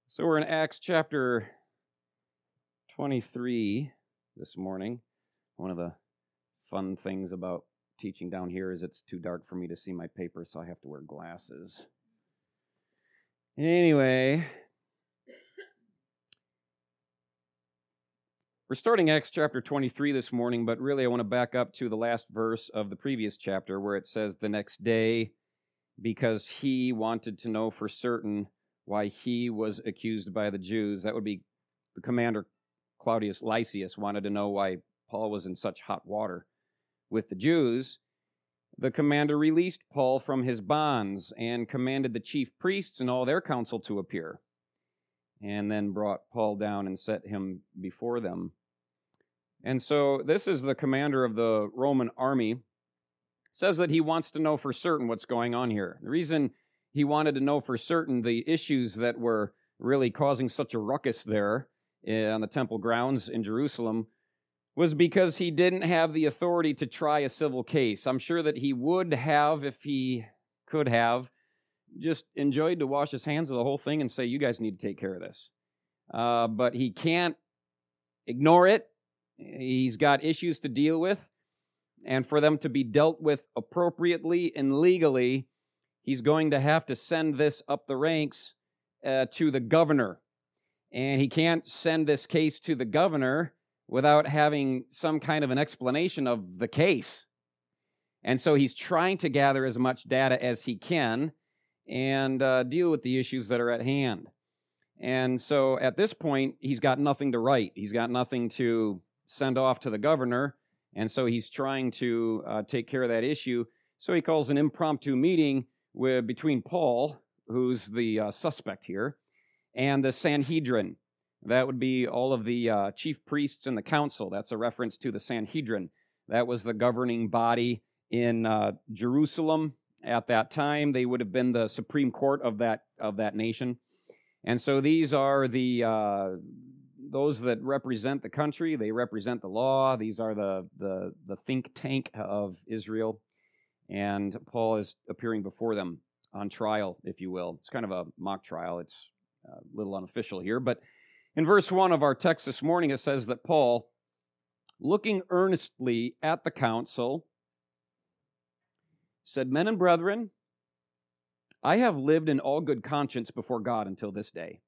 So we're in Acts chapter 23 this morning. One of the fun things about teaching down here is it's too dark for me to see my paper, so I have to wear glasses. Anyway, we're starting Acts chapter 23 this morning, but really I want to back up to the last verse of the previous chapter where it says, the next day, because he wanted to know for certain why he was accused by the Jews. That would be the commander Claudius Lysias wanted to know why Paul was in such hot water with the Jews. The commander released Paul from his bonds and commanded the chief priests and all their council to appear, and then brought Paul down and set him before them. And so this is the commander of the Roman army. Says that he wants to know for certain what's going on here. The reason he wanted to know for certain the issues that were really causing such a ruckus there on the temple grounds in Jerusalem was because he didn't have the authority to try a civil case. I'm sure that he would have, if he could have, just enjoyed to wash his hands of the whole thing and say, you guys need to take care of this. But he can't ignore it. He's got issues to deal with. And for them to be dealt with appropriately and legally, he's going to have to send this up the ranks to the governor. And he can't send this case to the governor without having some kind of an explanation of the case. And so he's trying to gather as much data as he can and deal with the issues that are at hand. And so at this point, he's got nothing to write. He's got nothing to send off to the governor. And so he's trying to take care of that issue. So he calls an impromptu meeting between Paul, who's the suspect here, and the Sanhedrin. That would be all of the chief priests in the council. That's a reference to the Sanhedrin. That was the governing body in Jerusalem at that time. They would have been the supreme court of that nation. And so these are those that represent the country. They represent the law. These are the think tank of Israel. And Paul is appearing before them on trial, if you will. It's kind of a mock trial. It's a little unofficial here. But in verse 1 of our text this morning, it says that Paul, looking earnestly at the council, said, Men and brethren, I have lived in all good conscience before God until this day.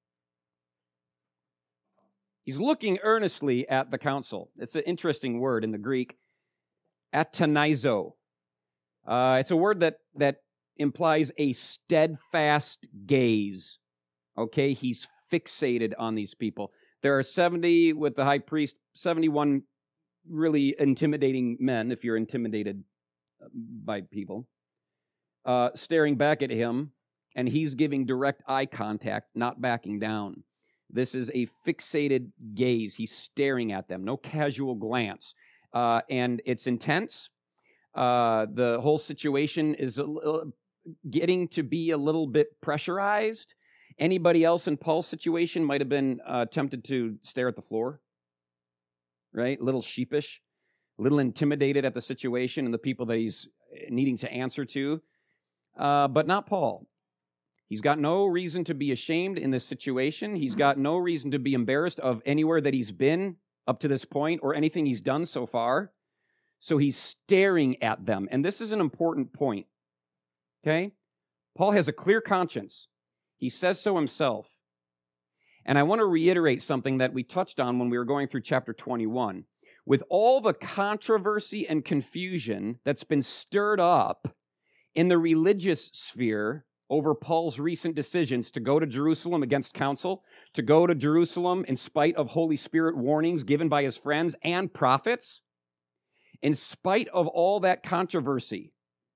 He's looking earnestly at the council. It's an interesting word in the Greek, atanizo. It's a word that implies a steadfast gaze. Okay, he's fixated on these people. There are 70 with the high priest, 71 really intimidating men, if you're intimidated by people, staring back at him, and he's giving direct eye contact, not backing down. This is a fixated gaze. He's staring at them, no casual glance. And it's intense. The whole situation is getting to be a little bit pressurized. Anybody else in Paul's situation might have been tempted to stare at the floor, right? A little sheepish, a little intimidated at the situation and the people that he's needing to answer to. But not Paul. He's got no reason to be ashamed in this situation. He's got no reason to be embarrassed of anywhere that he's been up to this point or anything he's done so far. So he's staring at them. And this is an important point. Okay? Paul has a clear conscience. He says so himself. And I want to reiterate something that we touched on when we were going through chapter 21. With all the controversy and confusion that's been stirred up in the religious sphere over Paul's recent decisions to go to Jerusalem against counsel, to go to Jerusalem in spite of Holy Spirit warnings given by his friends and prophets, in spite of all that controversy,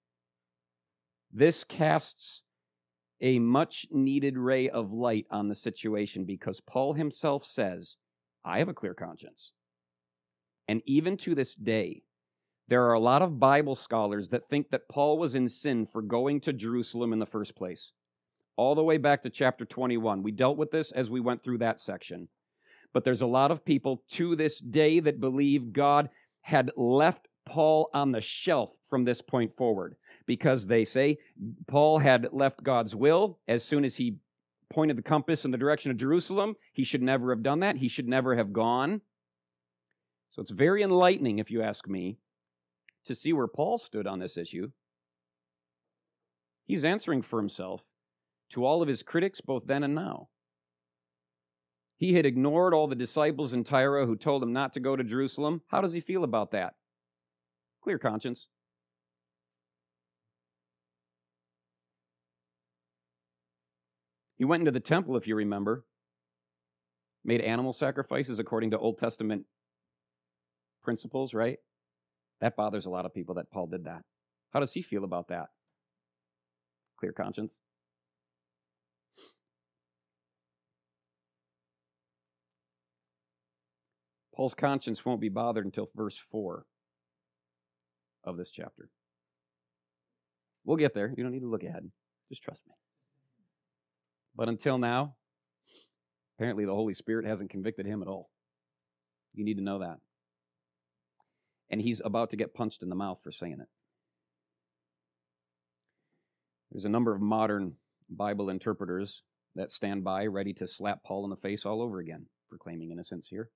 this casts a much-needed ray of light on the situation because Paul himself says, I have a clear conscience. And even to this day, there are a lot of Bible scholars that think that Paul was in sin for going to Jerusalem in the first place. All the way back to chapter 21. We dealt with this as we went through that section. But there's a lot of people to this day that believe God had left Paul on the shelf from this point forward because they say Paul had left God's will as soon as he pointed the compass in the direction of Jerusalem. He should never have done that. He should never have gone. So it's very enlightening, if you ask me, to see where Paul stood on this issue. He's answering for himself to all of his critics, both then and now. He had ignored all the disciples in Tyre who told him not to go to Jerusalem. How does he feel about that? Clear conscience. He went into the temple, if you remember, made animal sacrifices according to Old Testament principles, right? That bothers a lot of people that Paul did that. How does he feel about that? Clear conscience. Paul's conscience won't be bothered until verse 4 of this chapter. We'll get there. You don't need to look ahead. Just trust me. But until now, apparently the Holy Spirit hasn't convicted him at all. You need to know that. And he's about to get punched in the mouth for saying it. There's a number of modern Bible interpreters that stand by ready to slap Paul in the face all over again for claiming innocence here.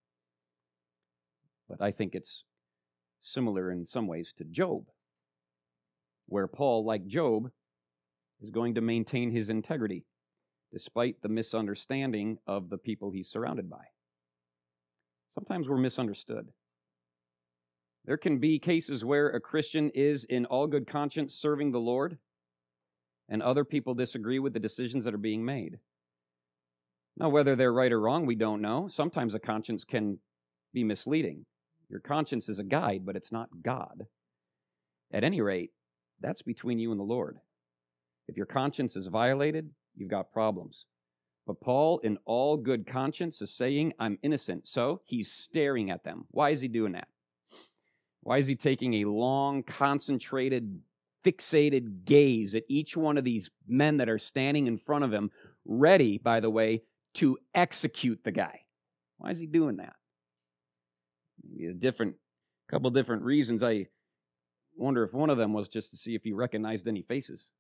But I think it's similar in some ways to Job, where Paul, like Job, is going to maintain his integrity despite the misunderstanding of the people he's surrounded by. Sometimes we're misunderstood. There can be cases where a Christian is in all good conscience serving the Lord, and other people disagree with the decisions that are being made. Now, whether they're right or wrong, we don't know. Sometimes a conscience can be misleading. Your conscience is a guide, but it's not God. At any rate, that's between you and the Lord. If your conscience is violated, you've got problems. But Paul, in all good conscience, is saying, I'm innocent. So he's staring at them. Why is he doing that? Why is he taking a long, concentrated, fixated gaze at each one of these men that are standing in front of him, ready, by the way, to execute the guy? Why is he doing that? Maybe a couple different reasons. I wonder if one of them was just to see if he recognized any faces.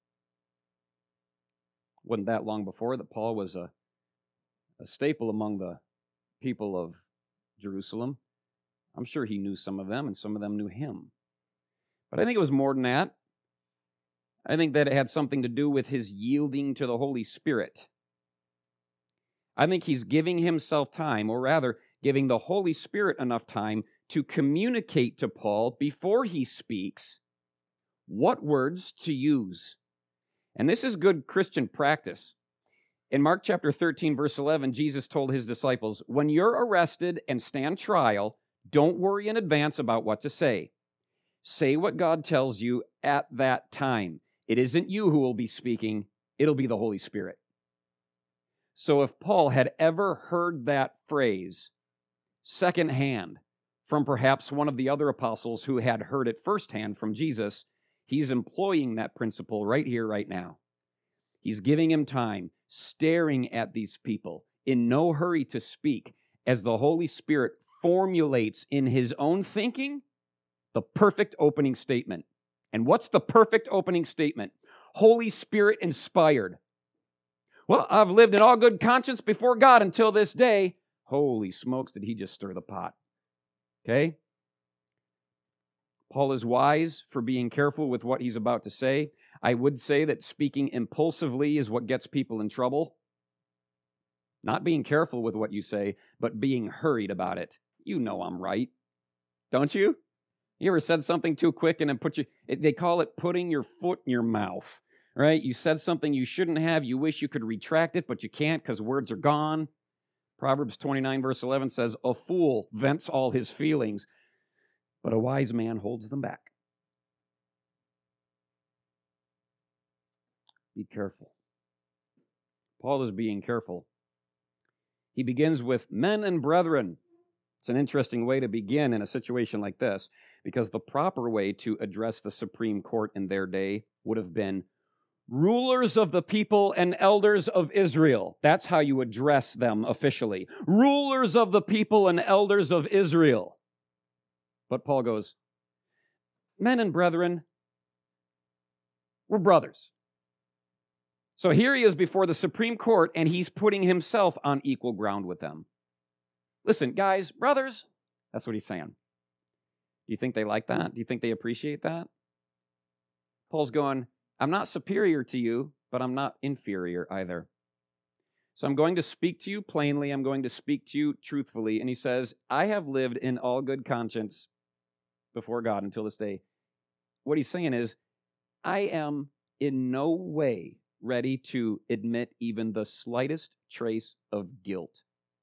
Wasn't that long before that Paul was a staple among the people of Jerusalem. I'm sure he knew some of them, and some of them knew him. But I think it was more than that. I think that it had something to do with his yielding to the Holy Spirit. I think he's giving himself time, or rather, giving the Holy Spirit enough time to communicate to Paul before he speaks what words to use. And this is good Christian practice. In Mark chapter 13, verse 11, Jesus told his disciples, when you're arrested and stand trial, don't worry in advance about what to say. Say what God tells you at that time. It isn't you who will be speaking, it'll be the Holy Spirit. So if Paul had ever heard that phrase secondhand from perhaps one of the other apostles who had heard it firsthand from Jesus, he's employing that principle right here, right now. He's giving him time, staring at these people, in no hurry to speak, as the Holy Spirit formulates in his own thinking the perfect opening statement. And what's the perfect opening statement? Holy Spirit inspired. Well, I've lived in all good conscience before God until this day. Holy smokes, did he just stir the pot? Okay? Paul is wise for being careful with what he's about to say. I would say that speaking impulsively is what gets people in trouble. Not being careful with what you say, but being hurried about it. You know I'm right. Don't you? You ever said something too quick and then they call it putting your foot in your mouth, right? You said something you shouldn't have. You wish you could retract it, but you can't because words are gone. Proverbs 29 verse 11 says, a fool vents all his feelings, but a wise man holds them back. Be careful. Paul is being careful. He begins with men and brethren. It's an interesting way to begin in a situation like this, because the proper way to address the Supreme Court in their day would have been rulers of the people and elders of Israel. That's how you address them officially. Rulers of the people and elders of Israel. But Paul goes, men and brethren, we're brothers. So here he is before the Supreme Court, and he's putting himself on equal ground with them. Listen, guys, brothers, that's what he's saying. Do you think they like that? Do you think they appreciate that? Paul's going, I'm not superior to you, but I'm not inferior either. So I'm going to speak to you plainly. I'm going to speak to you truthfully. And he says, I have lived in all good conscience before God until this day. What he's saying is, I am in no way ready to admit even the slightest trace of guilt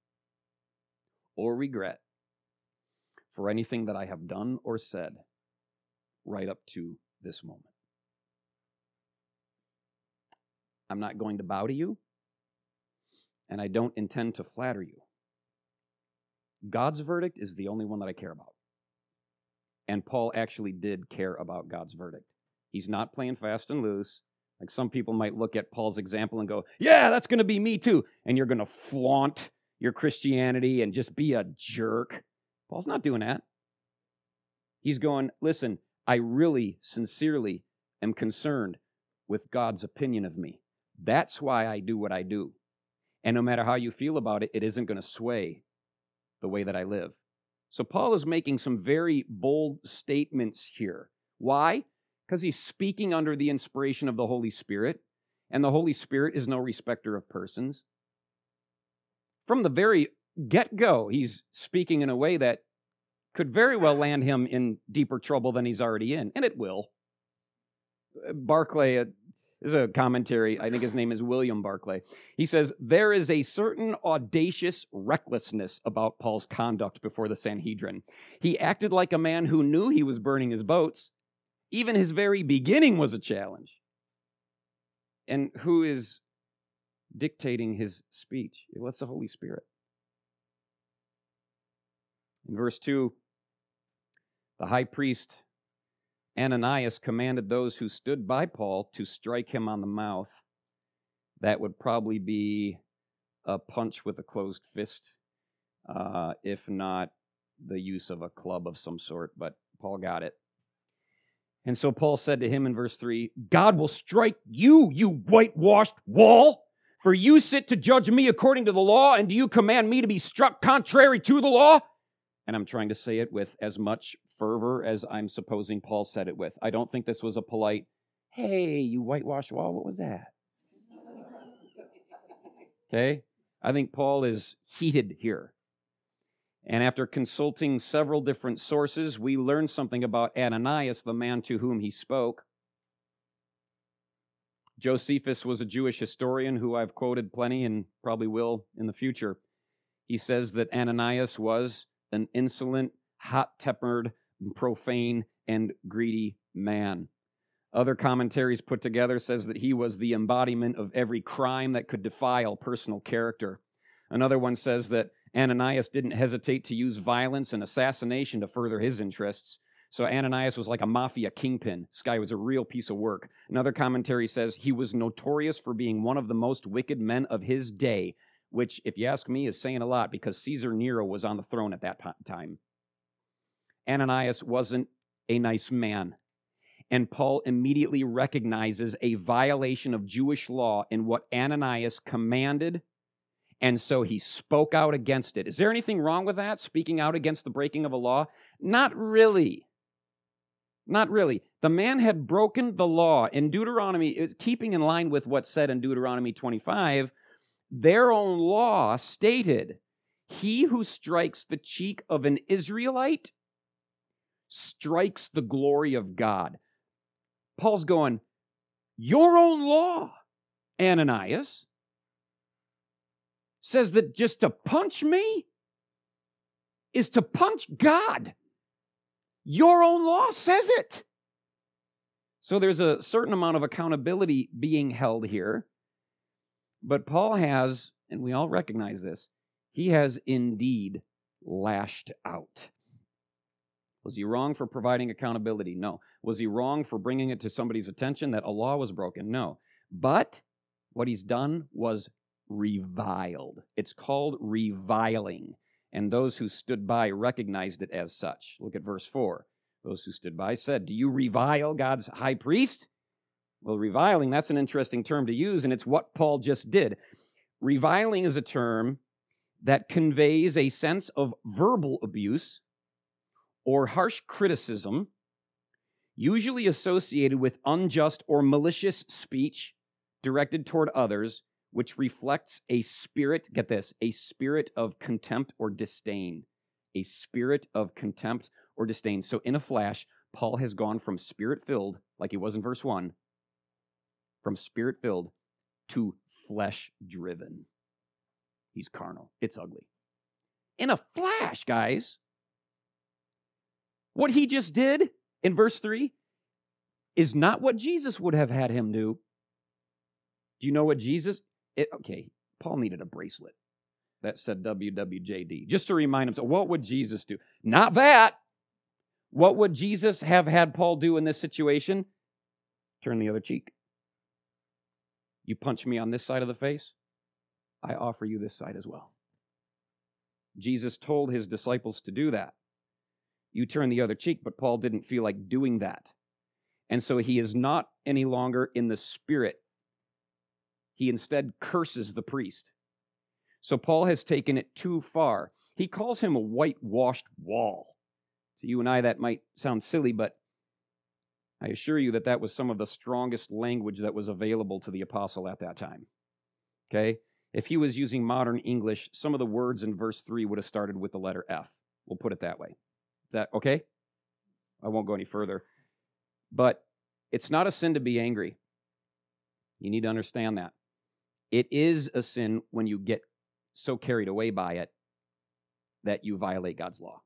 or regret for anything that I have done or said right up to this moment. I'm not going to bow to you, and I don't intend to flatter you. God's verdict is the only one that I care about. And Paul actually did care about God's verdict. He's not playing fast and loose. Like some people might look at Paul's example and go, yeah, that's going to be me too. And you're going to flaunt your Christianity and just be a jerk. Paul's not doing that. He's going, listen, I really, sincerely am concerned with God's opinion of me. That's why I do what I do. And no matter how you feel about it, it isn't going to sway the way that I live. So Paul is making some very bold statements here. Why? Because he's speaking under the inspiration of the Holy Spirit, and the Holy Spirit is no respecter of persons. From the very get-go, he's speaking in a way that could very well land him in deeper trouble than he's already in, and it will. Barclay is a commentary. I think his name is William Barclay. He says, there is a certain audacious recklessness about Paul's conduct before the Sanhedrin. He acted like a man who knew he was burning his boats. Even his very beginning was a challenge. And who is dictating his speech? Well, it's the Holy Spirit. In verse 2, the high priest Ananias commanded those who stood by Paul to strike him on the mouth. That would probably be a punch with a closed fist, if not the use of a club of some sort, but Paul got it. And so Paul said to him in verse 3, God will strike you, you whitewashed wall, for you sit to judge me according to the law, and do you command me to be struck contrary to the law? And I'm trying to say it with as much fervor as I'm supposing Paul said it with. I don't think this was a polite, hey, you whitewashed wall, what was that? Okay? I think Paul is heated here. And after consulting several different sources, we learn something about Ananias, the man to whom he spoke. Josephus was a Jewish historian who I've quoted plenty and probably will in the future. He says that Ananias was an insolent, hot-tempered, profane, and greedy man. Other commentaries put together says that he was the embodiment of every crime that could defile personal character. Another one says that Ananias didn't hesitate to use violence and assassination to further his interests. So Ananias was like a mafia kingpin. This guy was a real piece of work. Another commentary says he was notorious for being one of the most wicked men of his day, which, if you ask me, is saying a lot because Caesar Nero was on the throne at that time. Ananias wasn't a nice man. And Paul immediately recognizes a violation of Jewish law in what Ananias commanded, and so he spoke out against it. Is there anything wrong with that, speaking out against the breaking of a law? Not really. Not really. The man had broken the law. In Deuteronomy, keeping in line with what's said in Deuteronomy 25, their own law stated, he who strikes the cheek of an Israelite strikes the glory of God. Paul's going, your own law, Ananias, says that just to punch me is to punch God. Your own law says it. So there's a certain amount of accountability being held here. But Paul has, and we all recognize this, he has indeed lashed out. Was he wrong for providing accountability? No. Was he wrong for bringing it to somebody's attention that a law was broken? No. But what he's done was reviled. It's called reviling. And those who stood by recognized it as such. Look at verse 4. Those who stood by said, do you revile God's high priest? Well, reviling, that's an interesting term to use, and it's what Paul just did. Reviling is a term that conveys a sense of verbal abuse or harsh criticism, usually associated with unjust or malicious speech directed toward others, which reflects a spirit, get this, a spirit of contempt or disdain. A spirit of contempt or disdain. So in a flash, Paul has gone from spirit-filled, like he was in verse 1, from spirit-filled to flesh-driven. He's carnal. It's ugly. In a flash, guys. What he just did in verse 3 is not what Jesus would have had him do. Do you know what Jesus... Paul needed a bracelet that said WWJD, just to remind him, so what would Jesus do? Not that. What would Jesus have had Paul do in this situation? Turn the other cheek. You punch me on this side of the face, I offer you this side as well. Jesus told his disciples to do that. You turn the other cheek, but Paul didn't feel like doing that. And so he is not any longer in the spirit. He instead curses the priest. So Paul has taken it too far. He calls him a whitewashed wall. To you and I, that might sound silly, but I assure you that that was some of the strongest language that was available to the apostle at that time. Okay? If he was using modern English, some of the words in verse 3 would have started with the letter F. We'll put it that way. Is that okay? I won't go any further. But it's not a sin to be angry. You need to understand that. It is a sin when you get so carried away by it that you violate God's law.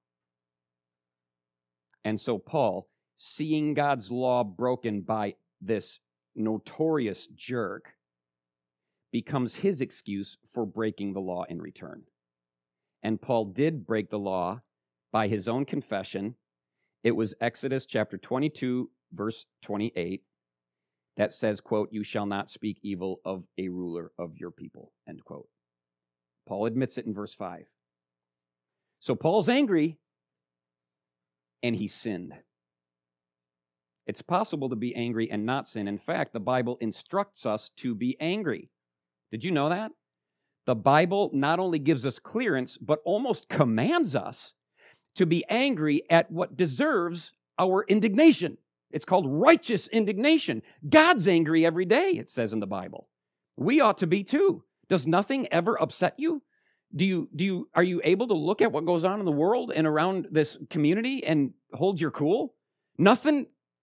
And so Paul, seeing God's law broken by this notorious jerk, becomes his excuse for breaking the law in return. And Paul did break the law by his own confession. It was Exodus chapter 22, verse 28. That says, quote, you shall not speak evil of a ruler of your people, end quote. Paul admits it in verse 5. So Paul's angry, and he sinned. It's possible to be angry and not sin. In fact, the Bible instructs us to be angry. Did you know that? The Bible not only gives us clearance, but almost commands us to be angry at what deserves our indignation. It's called righteous indignation. God's angry every day, it says in the Bible. We ought to be too. Does nothing ever upset you? Are you able to look at what goes on in the world and around this community and hold your cool? Nothing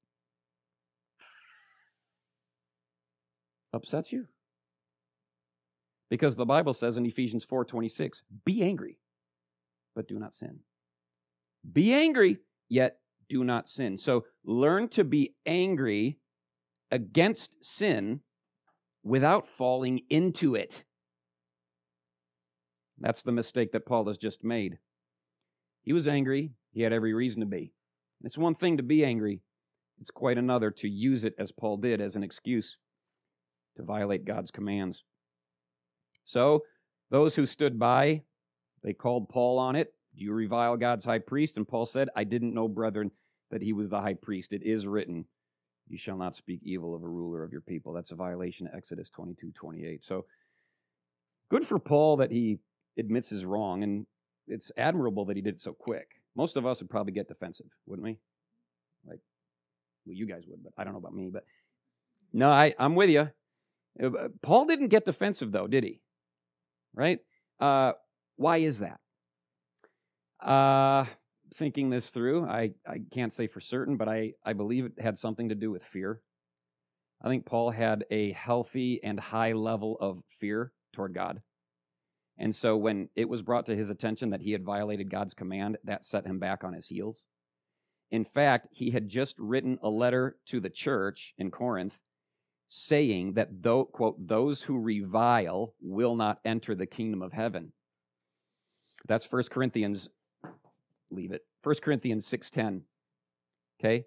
upsets you? Because the Bible says in Ephesians 4:26, be angry, but do not sin. Be angry, yet do not sin. So learn to be angry against sin without falling into it. That's the mistake that Paul has just made. He was angry. He had every reason to be. It's one thing to be angry. It's quite another to use it, as Paul did, as an excuse to violate God's commands. So those who stood by, they called Paul on it. Do you revile God's high priest? And Paul said, I didn't know, brethren, that he was the high priest. It is written, you shall not speak evil of a ruler of your people. That's a violation of Exodus 22:28. So good for Paul that he admits his wrong, and it's admirable that he did it so quick. Most of us would probably get defensive, wouldn't we? Well, you guys would, but I don't know about me. But no, I'm with you. Paul didn't get defensive, though, did he? Right? Why is that? Thinking this through, I can't say for certain, but I believe it had something to do with fear. I think Paul had a healthy and high level of fear toward God. And so when it was brought to his attention that he had violated God's command, that set him back on his heels. In fact, he had just written a letter to the church in Corinth saying that, quote, those who revile will not enter the kingdom of heaven. That's 1 Corinthians, leave it, 1 Corinthians 6:10, okay?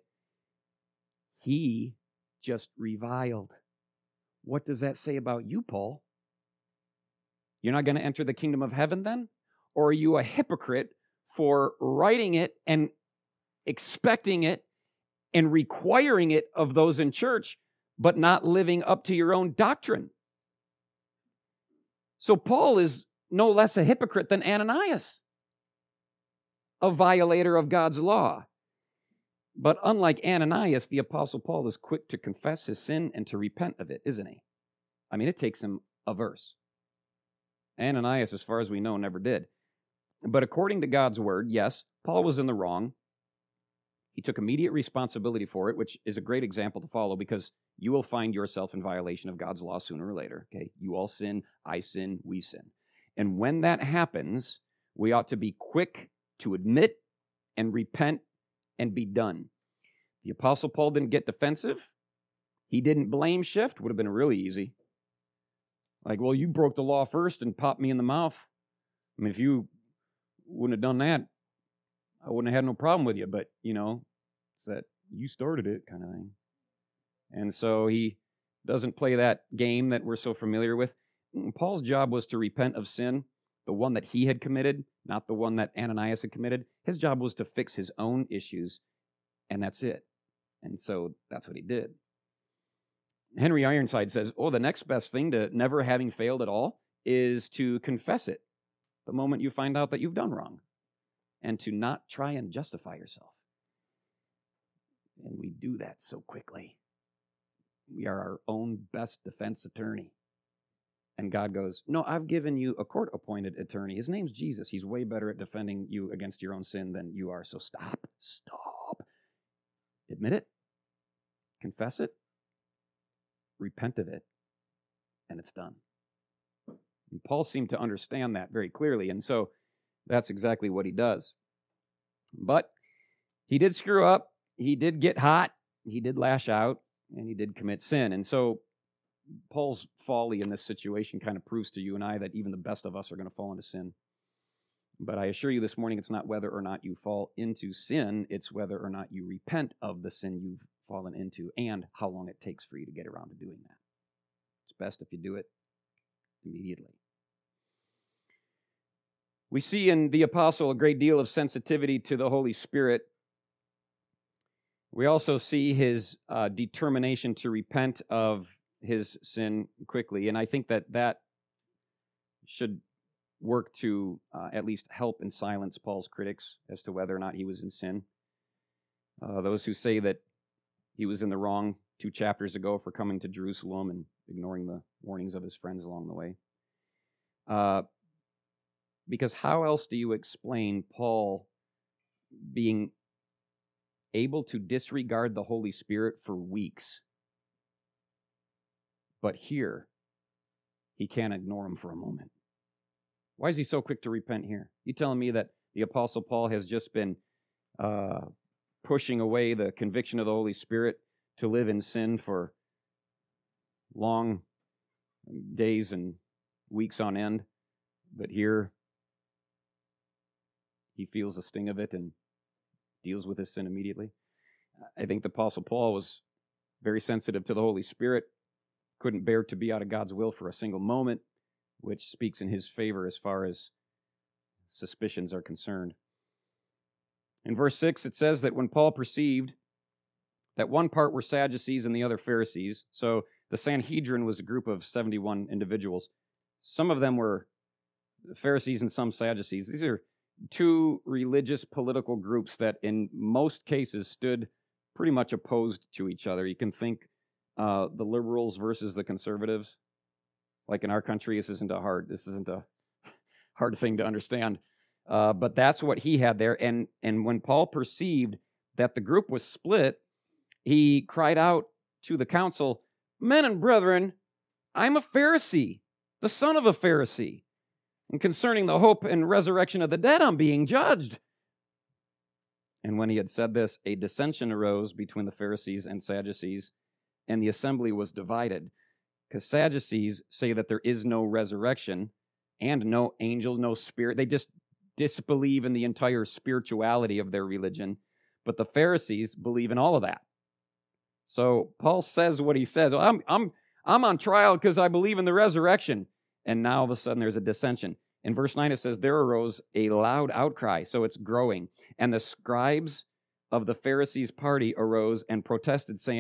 He just reviled. What does that say about you, Paul? You're not going to enter the kingdom of heaven then? Or are you a hypocrite for writing it and expecting it and requiring it of those in church, but not living up to your own doctrine. So Paul is no less a hypocrite than Ananias, a violator of God's law. But unlike Ananias, the Apostle Paul is quick to confess his sin and to repent of it, isn't he? I mean, it takes him a verse. Ananias, as far as we know, never did. But according to God's word, yes, Paul was in the wrong. He took immediate responsibility for it, which is a great example to follow because you will find yourself in violation of God's law sooner or later. Okay, you all sin, I sin, we sin. And when that happens, we ought to be quick to admit and repent and be done. The Apostle Paul didn't get defensive. He didn't blame shift. Would have been really easy. Like, well, you broke the law first and popped me in the mouth. I mean, if you wouldn't have done that, I wouldn't have had no problem with you. But, it's that you started it kind of thing. And so he doesn't play that game that we're so familiar with. Paul's job was to repent of sin, the one that he had committed, not the one that Ananias had committed. His job was to fix his own issues, and that's it. And so that's what he did. Henry Ironside says, the next best thing to never having failed at all is to confess it the moment you find out that you've done wrong and to not try and justify yourself. And we do that so quickly. We are our own best defense attorney. And God goes, no, I've given you a court-appointed attorney. His name's Jesus. He's way better at defending you against your own sin than you are. So stop. Admit it. Confess it. Repent of it. And it's done. And Paul seemed to understand that very clearly. And so that's exactly what he does. But he did screw up. He did get hot. He did lash out. And he did commit sin. And so Paul's folly in this situation kind of proves to you and I that even the best of us are going to fall into sin. But I assure you this morning, it's not whether or not you fall into sin, it's whether or not you repent of the sin you've fallen into and how long it takes for you to get around to doing that. It's best if you do it immediately. We see in the apostle a great deal of sensitivity to the Holy Spirit. We also see his determination to repent of his sin quickly, and I think that should work to at least help and silence Paul's critics as to whether or not he was in sin. Those who say that he was in the wrong 2 chapters ago for coming to Jerusalem and ignoring the warnings of his friends along the way. Because how else do you explain Paul being able to disregard the Holy Spirit for weeks? But here, he can't ignore him for a moment. Why is he so quick to repent here? You telling me that the Apostle Paul has just been pushing away the conviction of the Holy Spirit to live in sin for long days and weeks on end, but here he feels the sting of it and deals with his sin immediately? I think the Apostle Paul was very sensitive to the Holy Spirit, couldn't bear to be out of God's will for a single moment, which speaks in his favor as far as suspicions are concerned. In verse 6, it says that when Paul perceived that one part were Sadducees and the other Pharisees, so the Sanhedrin was a group of 71 individuals. Some of them were Pharisees and some Sadducees. These are 2 religious political groups that in most cases stood pretty much opposed to each other. You can think the liberals versus the conservatives. Like in our country, this isn't a hard thing to understand. But that's what he had there. And when Paul perceived that the group was split, he cried out to the council, "Men and brethren, I'm a Pharisee, the son of a Pharisee. And concerning the hope and resurrection of the dead, I'm being judged." And when he had said this, a dissension arose between the Pharisees and Sadducees, and the assembly was divided. Because Sadducees say that there is no resurrection and no angels, no spirit. They just disbelieve in the entire spirituality of their religion. But the Pharisees believe in all of that. So Paul says what he says. I'm on trial because I believe in the resurrection. And now all of a sudden there's a dissension. In verse 9 it says, there arose a loud outcry. So it's growing. And the scribes of the Pharisees' party arose and protested, saying,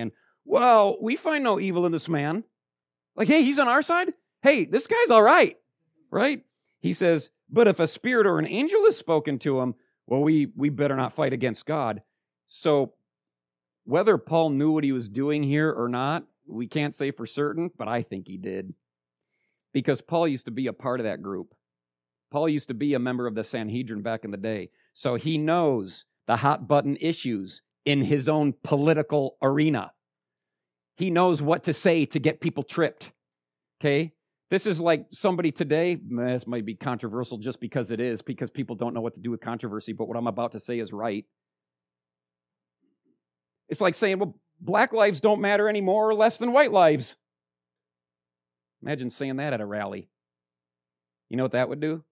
well, we find no evil in this man. Like, hey, he's on our side. Hey, this guy's all right, right? He says, but if a spirit or an angel has spoken to him, well, we better not fight against God. So whether Paul knew what he was doing here or not, we can't say for certain, but I think he did. Because Paul used to be a part of that group. Paul used to be a member of the Sanhedrin back in the day. So he knows the hot button issues in his own political arena. He knows what to say to get people tripped. Okay? This is like somebody today, this might be controversial just because it is, because people don't know what to do with controversy, but what I'm about to say is right. It's like saying, well, black lives don't matter any more or less than white lives. Imagine saying that at a rally. You know what that would do?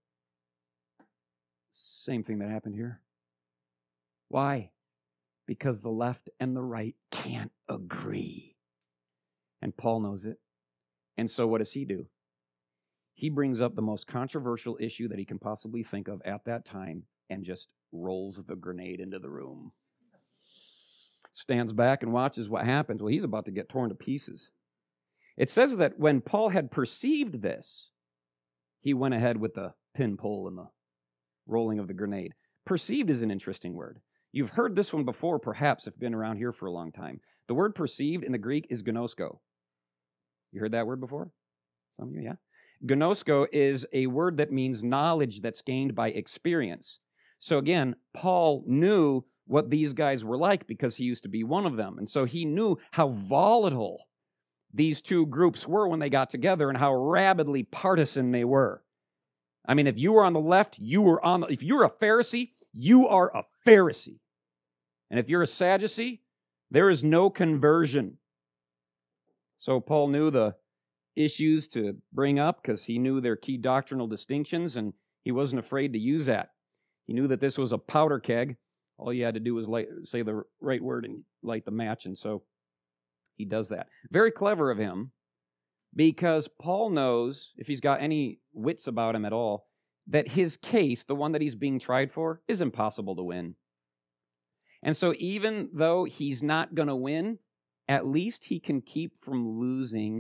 Same thing that happened here. Why? Because the left and the right can't agree. And Paul knows it. And so what does he do? He brings up the most controversial issue that he can possibly think of at that time and just rolls the grenade into the room. Stands back and watches what happens. Well, he's about to get torn to pieces. It says that when Paul had perceived this, he went ahead with the pin pull and the rolling of the grenade. Perceived is an interesting word. You've heard this one before, perhaps, if you've been around here for a long time. The word perceived in the Greek is gnosko. You heard that word before? Some of you, yeah? Gnosko is a word that means knowledge that's gained by experience. So again, Paul knew what these guys were like because he used to be one of them. And so he knew how volatile these two groups were when they got together and how rabidly partisan they were. I mean, if you were on the left, if you're a Pharisee, you are a Pharisee. And if you're a Sadducee, there is no conversion. So Paul knew the issues to bring up because he knew their key doctrinal distinctions, and he wasn't afraid to use that. He knew that this was a powder keg. All you had to do was say the right word and light the match, and so he does that. Very clever of him, because Paul knows, if he's got any wits about him at all, that his case, the one that he's being tried for, is impossible to win. And so even though he's not going to win, at least he can keep from losing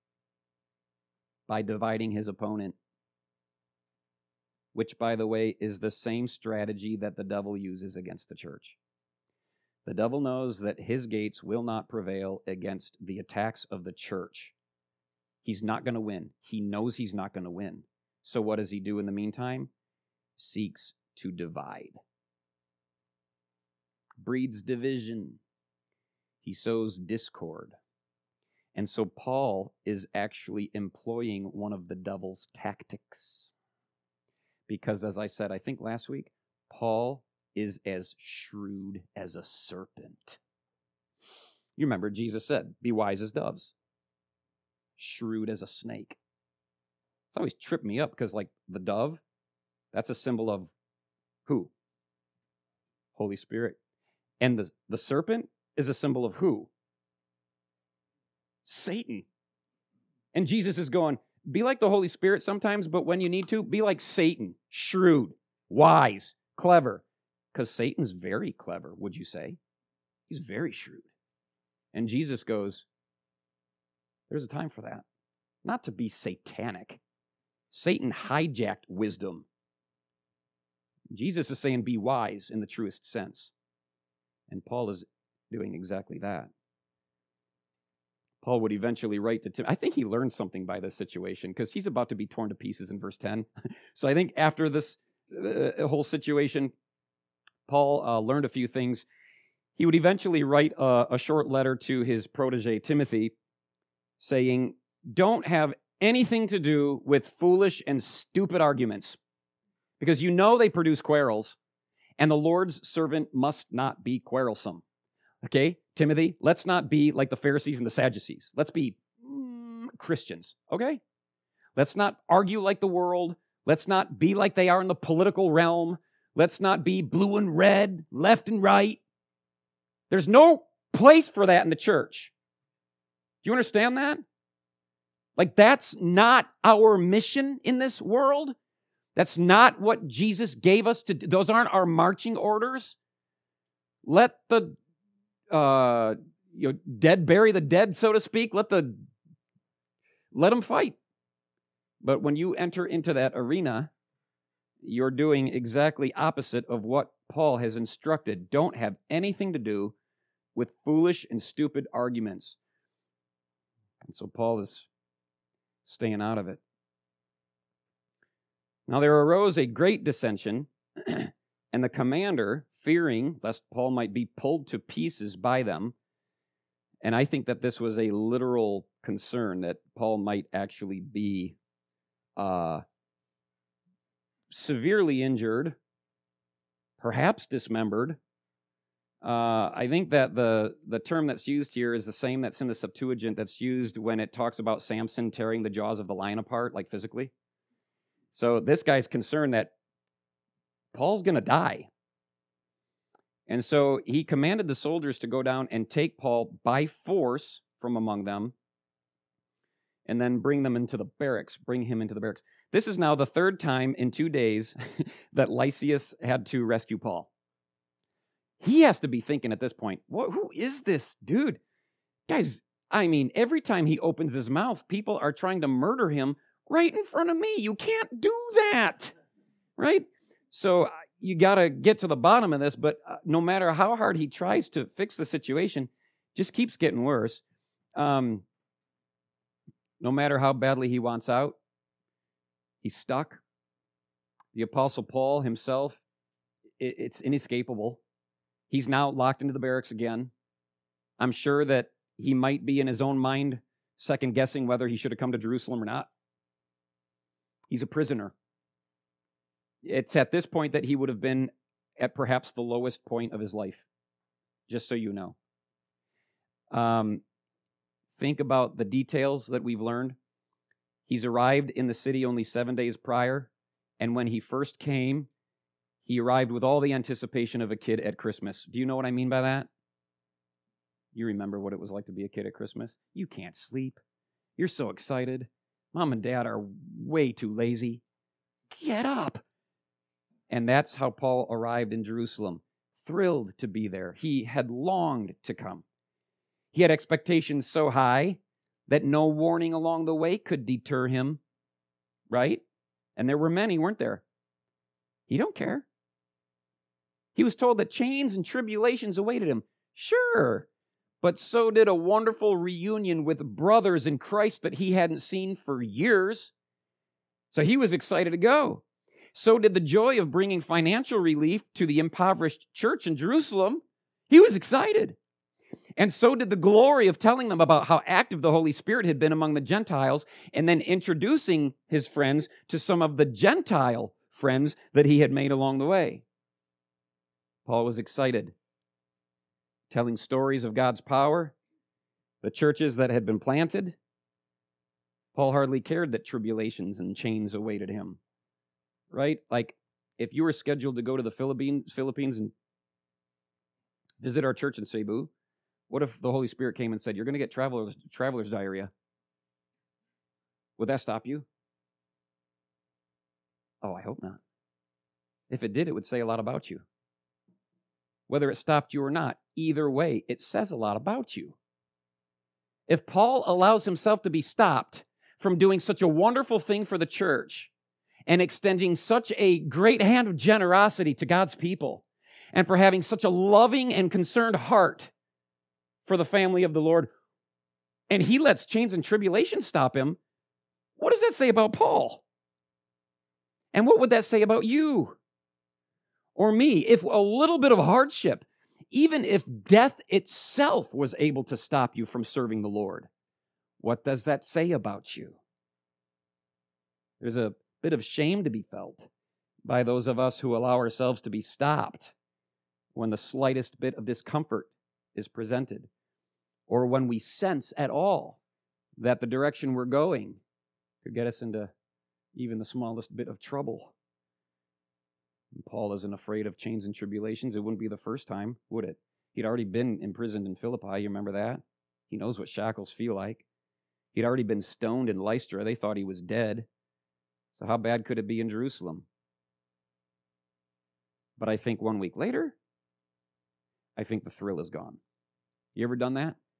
by dividing his opponent, which, by the way, is the same strategy that the devil uses against the church. The devil knows that his gates will not prevail against the attacks of the church. He's not going to win. He knows he's not going to win. So what does he do in the meantime? Seeks to divide. Breeds division. He sows discord. And so Paul is actually employing one of the devil's tactics. Because, as I said, I think last week, Paul is as shrewd as a serpent. You remember Jesus said, be wise as doves, shrewd as a snake. It's always tripped me up because, like, the dove, that's a symbol of who? Holy Spirit. And the serpent is a symbol of who? Satan. And Jesus is going, be like the Holy Spirit sometimes, but when you need to, be like Satan, shrewd, wise, clever. Because Satan's very clever, would you say? He's very shrewd. And Jesus goes, there's a time for that. Not to be satanic. Satan hijacked wisdom. Jesus is saying be wise in the truest sense. And Paul is doing exactly that. Paul would eventually write to Timothy. I think he learned something by this situation because he's about to be torn to pieces in verse 10. So I think after this whole situation, Paul learned a few things. He would eventually write a short letter to his protege, Timothy, saying, don't have anything to do with foolish and stupid arguments, because you know they produce quarrels, and the Lord's servant must not be quarrelsome. Okay, Timothy, let's not be like the Pharisees and the Sadducees. Let's be Christians, okay? Let's not argue like the world. Let's not be like they are in the political realm. Let's not be blue and red, left and right. There's no place for that in the church. Do you understand that? Like, that's not our mission in this world. That's not what Jesus gave us to do. Those aren't our marching orders. Let the dead bury the dead, so to speak. Let them fight. But when you enter into that arena, you're doing exactly opposite of what Paul has instructed. Don't have anything to do with foolish and stupid arguments. And so Paul is staying out of it. Now there arose a great dissension, and the commander, fearing lest Paul might be pulled to pieces by them, and I think that this was a literal concern that Paul might actually be severely injured, perhaps dismembered. I think that the term that's used here is the same that's in the Septuagint that's used when it talks about Samson tearing the jaws of the lion apart, like physically. So this guy's concerned that Paul's going to die. And so he commanded the soldiers to go down and take Paul by force from among them and then bring him into the barracks. This is now the third time in 2 days that Lysias had to rescue Paul. He has to be thinking at this point, who is this dude? Guys, I mean, every time he opens his mouth, people are trying to murder him right in front of me. You can't do that, right? So you got to get to the bottom of this, but no matter how hard he tries to fix the situation, just keeps getting worse. No matter how badly he wants out, he's stuck. The Apostle Paul himself, it's inescapable. He's now locked into the barracks again. I'm sure that he might be in his own mind second-guessing whether he should have come to Jerusalem or not. He's a prisoner. It's at this point that he would have been at perhaps the lowest point of his life, just so you know. Think about the details that we've learned. He's arrived in the city only 7 days prior, and when he first came, he arrived with all the anticipation of a kid at Christmas. Do you know what I mean by that? You remember what it was like to be a kid at Christmas? You can't sleep. You're so excited. Mom and Dad are way too lazy. Get up. And that's how Paul arrived in Jerusalem, thrilled to be there. He had longed to come. He had expectations so high that no warning along the way could deter him, right? And there were many, weren't there? He don't care. He was told that chains and tribulations awaited him. Sure, but so did a wonderful reunion with brothers in Christ that he hadn't seen for years. So he was excited to go. So did the joy of bringing financial relief to the impoverished church in Jerusalem. He was excited. And so did the glory of telling them about how active the Holy Spirit had been among the Gentiles and then introducing his friends to some of the Gentile friends that he had made along the way. Paul was excited, telling stories of God's power, the churches that had been planted. Paul hardly cared that tribulations and chains awaited him, right? Like, if you were scheduled to go to the Philippines and visit our church in Cebu, what if the Holy Spirit came and said, you're going to get traveler's diarrhea? Would that stop you? Oh, I hope not. If it did, it would say a lot about you. Whether it stopped you or not, either way, it says a lot about you. If Paul allows himself to be stopped from doing such a wonderful thing for the church and extending such a great hand of generosity to God's people, and for having such a loving and concerned heart for the family of the Lord, and he lets chains and tribulation stop him, what does that say about Paul? And what would that say about you or me if a little bit of hardship, even if death itself was able to stop you from serving the Lord? What does that say about you? There's a bit of shame to be felt by those of us who allow ourselves to be stopped when the slightest bit of discomfort is presented, or when we sense at all that the direction we're going could get us into even the smallest bit of trouble. And Paul isn't afraid of chains and tribulations. It wouldn't be the first time, would it? He'd already been imprisoned in Philippi. You remember that? He knows what shackles feel like. He'd already been stoned in Lystra. They thought he was dead. So how bad could it be in Jerusalem? But I think 1 week later, I think the thrill is gone. You ever done that?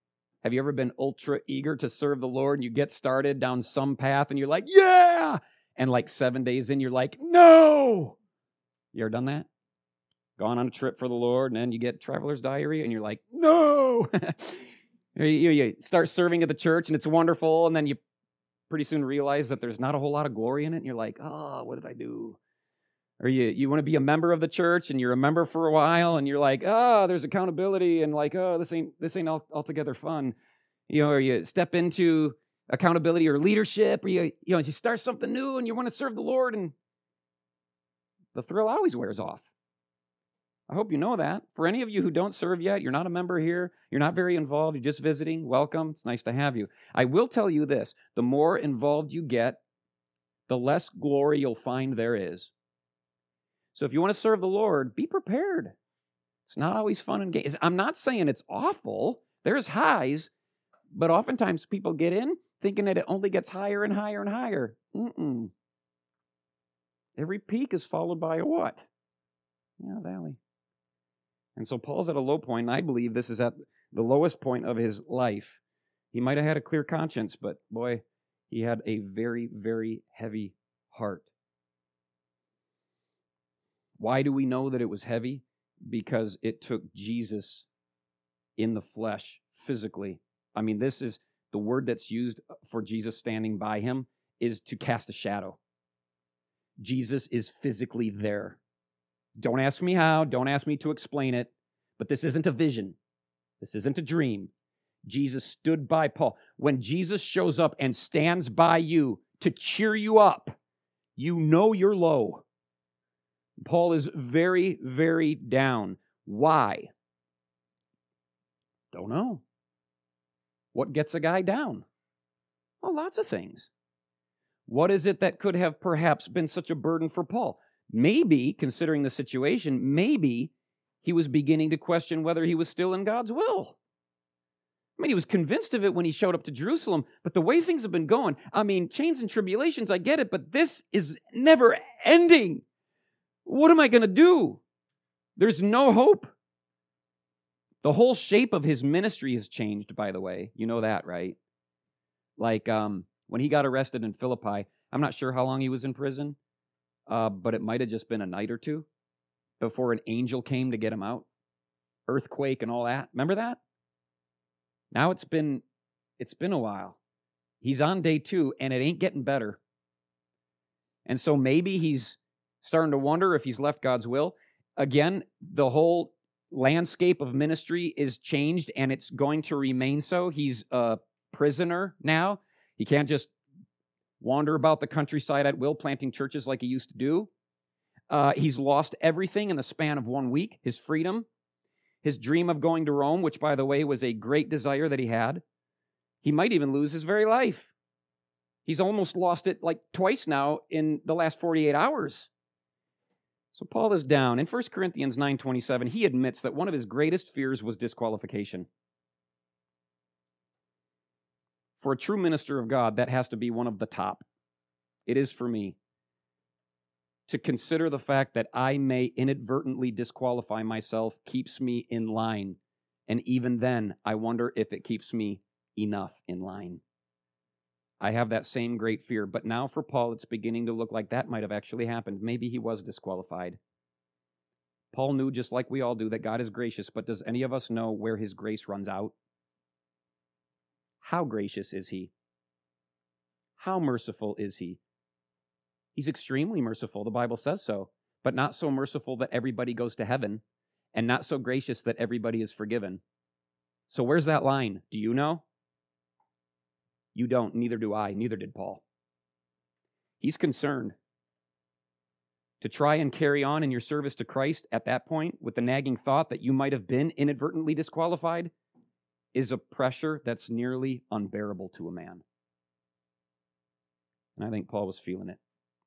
Have you ever been ultra eager to serve the Lord and you get started down some path and you're like, yeah! And like 7 days in, you're like, no! You ever done that? Gone on a trip for the Lord and then you get traveler's diarrhea and you're like, no! You start serving at the church and it's wonderful, and then you pretty soon realize that there's not a whole lot of glory in it, and you're like, oh, what did I do? Or you want to be a member of the church, and you're a member for a while, and you're like, oh, there's accountability, and like, oh, this ain't altogether fun. Or you step into accountability or leadership, or you start something new, and you want to serve the Lord, and the thrill always wears off. I hope you know that. For any of you who don't serve yet, you're not a member here, you're not very involved, you're just visiting, welcome. It's nice to have you. I will tell you this, the more involved you get, the less glory you'll find there is. So if you want to serve the Lord, be prepared. It's not always fun and games. I'm not saying it's awful. There's highs, but oftentimes people get in thinking that it only gets higher and higher and higher. Every peak is followed by a what? Yeah, valley. And so Paul's at a low point, and I believe this is at the lowest point of his life. He might have had a clear conscience, but boy, he had a very, very heavy heart. Why do we know that it was heavy? Because it took Jesus in the flesh, physically. I mean, this is the word that's used for Jesus standing by him is to cast a shadow. Jesus is physically there. Don't ask me how. Don't ask me to explain it. But this isn't a vision. This isn't a dream. Jesus stood by Paul. When Jesus shows up and stands by you to cheer you up, you know you're low. Paul is very, very down. Why? Don't know. What gets a guy down? Well, lots of things. What is it that could have perhaps been such a burden for Paul? Maybe, considering the situation, maybe he was beginning to question whether he was still in God's will. I mean, he was convinced of it when he showed up to Jerusalem, but the way things have been going, I mean, chains and tribulations, I get it, but this is never ending. What am I going to do? There's no hope. The whole shape of his ministry has changed, by the way. You know that, right? Like when he got arrested in Philippi, I'm not sure how long he was in prison, but it might have just been a night or two before an angel came to get him out. Earthquake and all that. Remember that? Now it's been a while. He's on day 2, and it ain't getting better. And so maybe he's starting to wonder if he's left God's will. Again, the whole landscape of ministry is changed, and it's going to remain so. He's a prisoner now. He can't just wander about the countryside at will, planting churches like he used to do. He's lost everything in the span of 1 week, his freedom, his dream of going to Rome, which, by the way, was a great desire that he had. He might even lose his very life. He's almost lost it like twice now in the last 48 hours. So Paul is down. In 1 Corinthians 9:27, he admits that one of his greatest fears was disqualification. For a true minister of God, that has to be one of the top. It is for me. To consider the fact that I may inadvertently disqualify myself keeps me in line. And even then, I wonder if it keeps me enough in line. I have that same great fear. But now for Paul, it's beginning to look like that might have actually happened. Maybe he was disqualified. Paul knew, just like we all do, that God is gracious. But does any of us know where his grace runs out? How gracious is he? How merciful is he? He's extremely merciful. The Bible says so. But not so merciful that everybody goes to heaven, and not so gracious that everybody is forgiven. So where's that line? Do you know? You don't. Neither do I. Neither did Paul. He's concerned to try and carry on in your service to Christ at that point with the nagging thought that you might have been inadvertently disqualified is a pressure that's nearly unbearable to a man. And I think Paul was feeling it.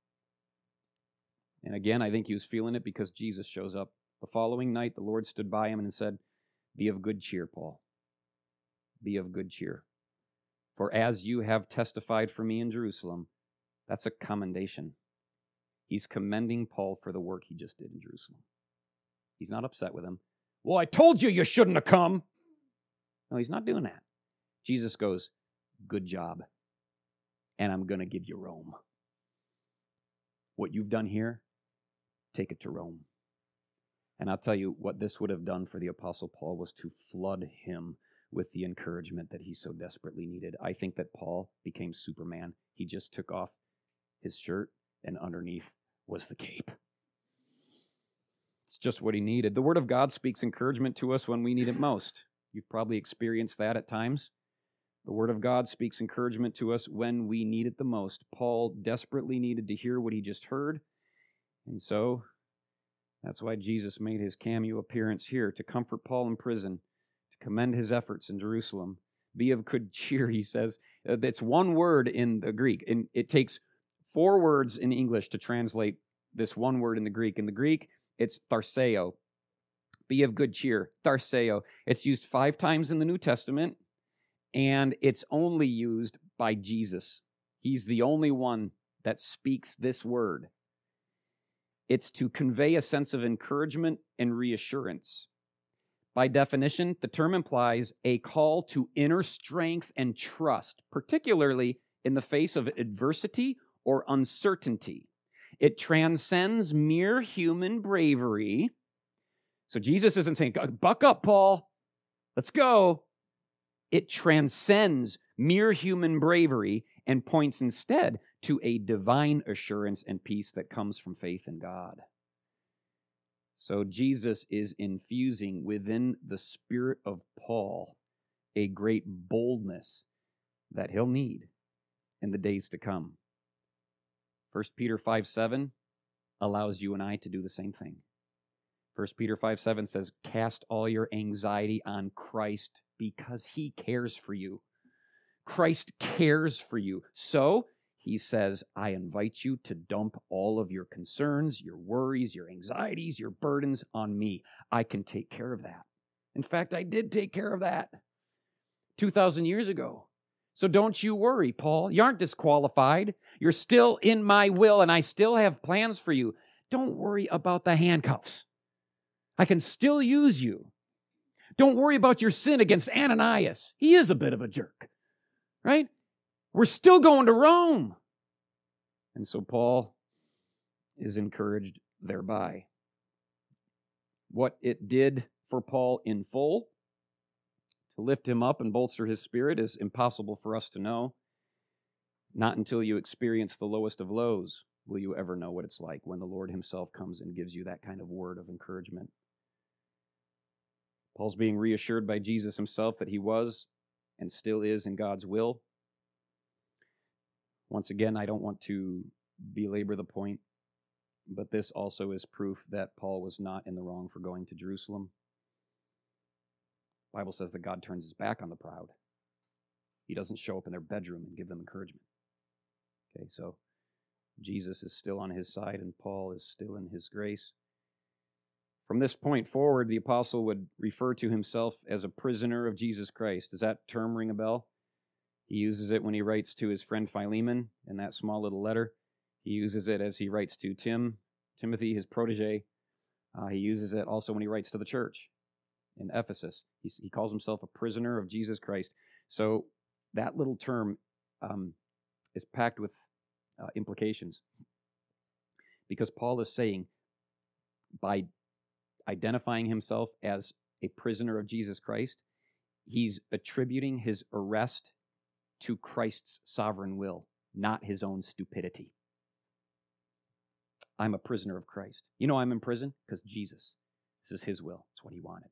And again, I think he was feeling it because Jesus shows up. The following night, the Lord stood by him and said, "Be of good cheer, Paul. Be of good cheer. For as you have testified for me in Jerusalem," that's a commendation. He's commending Paul for the work he just did in Jerusalem. He's not upset with him. "Well, I told you you shouldn't have come." No, he's not doing that. Jesus goes, good job, and I'm going to give you Rome. What you've done here, take it to Rome. And I'll tell you what this would have done for the Apostle Paul was to flood him with the encouragement that he so desperately needed. I think that Paul became Superman. He just took off his shirt, and underneath was the cape. It's just what he needed. The Word of God speaks encouragement to us when we need it most. You've probably experienced that at times. The Word of God speaks encouragement to us when we need it the most. Paul desperately needed to hear what he just heard, and so that's why Jesus made his cameo appearance here, to comfort Paul in prison, to commend his efforts in Jerusalem. Be of good cheer, he says. That's one word in the Greek, and it takes 4 words in English to translate this one word in the Greek. In the Greek, it's tharseo. Be of good cheer, tharseo. It's used 5 times in the New Testament, and it's only used by Jesus. He's the only one that speaks this word. It's to convey a sense of encouragement and reassurance. By definition, the term implies a call to inner strength and trust, particularly in the face of adversity or uncertainty. It transcends mere human bravery. So Jesus isn't saying, buck up, Paul. Let's go. It transcends mere human bravery and points instead to a divine assurance and peace that comes from faith in God. So Jesus is infusing within the spirit of Paul a great boldness that he'll need in the days to come. 1 Peter 5:7 allows you and I to do the same thing. 1 Peter 5:7 says, cast all your anxiety on Christ because he cares for you. Christ cares for you. So, he says, I invite you to dump all of your concerns, your worries, your anxieties, your burdens on me. I can take care of that. In fact, I did take care of that 2,000 years ago. So don't you worry, Paul. You aren't disqualified. You're still in my will, and I still have plans for you. Don't worry about the handcuffs. I can still use you. Don't worry about your sin against Ananias. He is a bit of a jerk, right? We're still going to Rome. And so Paul is encouraged thereby. What it did for Paul in full, to lift him up and bolster his spirit, is impossible for us to know. Not until you experience the lowest of lows will you ever know what it's like when the Lord himself comes and gives you that kind of word of encouragement. Paul's being reassured by Jesus himself that he was and still is in God's will. Once again, I don't want to belabor the point, but this also is proof that Paul was not in the wrong for going to Jerusalem. The Bible says that God turns his back on the proud. He doesn't show up in their bedroom and give them encouragement. Okay, so Jesus is still on his side and Paul is still in his grace. From this point forward, the apostle would refer to himself as a prisoner of Jesus Christ. Does that term ring a bell? He uses it when he writes to his friend Philemon in that small little letter. He uses it as he writes to Timothy, his protege. He uses it also when he writes to the church in Ephesus. He calls himself a prisoner of Jesus Christ. So that little term is packed with implications. Because Paul is saying, by identifying himself as a prisoner of Jesus Christ, he's attributing his arrest to Christ's sovereign will, not his own stupidity. I'm a prisoner of Christ. You know I'm in prison? Because Jesus. This is his will. It's what he wanted.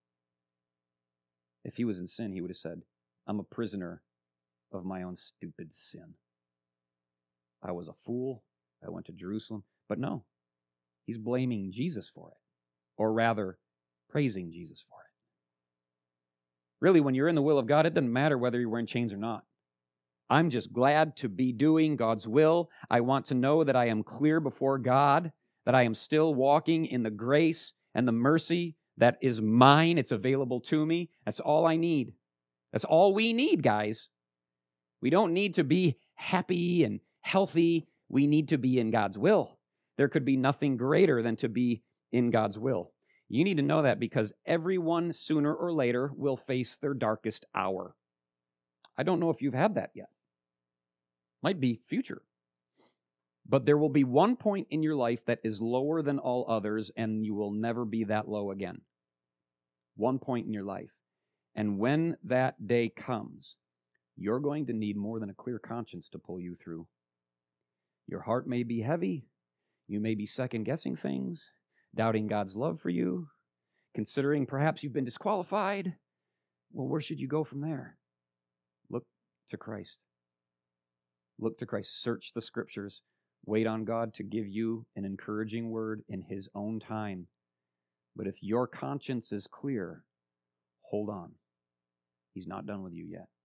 If he was in sin, he would have said, I'm a prisoner of my own stupid sin. I was a fool. I went to Jerusalem. But no, he's blaming Jesus for it. Or rather, praising Jesus for it. Really, when you're in the will of God, it doesn't matter whether you're wearing chains or not. I'm just glad to be doing God's will. I want to know that I am clear before God, that I am still walking in the grace and the mercy that is mine. It's available to me. That's all I need. That's all we need, guys. We don't need to be happy and healthy. We need to be in God's will. There could be nothing greater than to be in God's will. You need to know that because everyone sooner or later will face their darkest hour. I don't know if you've had that yet. Might be future. But there will be one point in your life that is lower than all others, and you will never be that low again. One point in your life. And when that day comes, you're going to need more than a clear conscience to pull you through. Your heart may be heavy. You may be second-guessing things, doubting God's love for you, considering perhaps you've been disqualified. Well, where should you go from there? Look to Christ. Look to Christ. Search the Scriptures. Wait on God to give you an encouraging word in His own time. But if your conscience is clear, hold on. He's not done with you yet.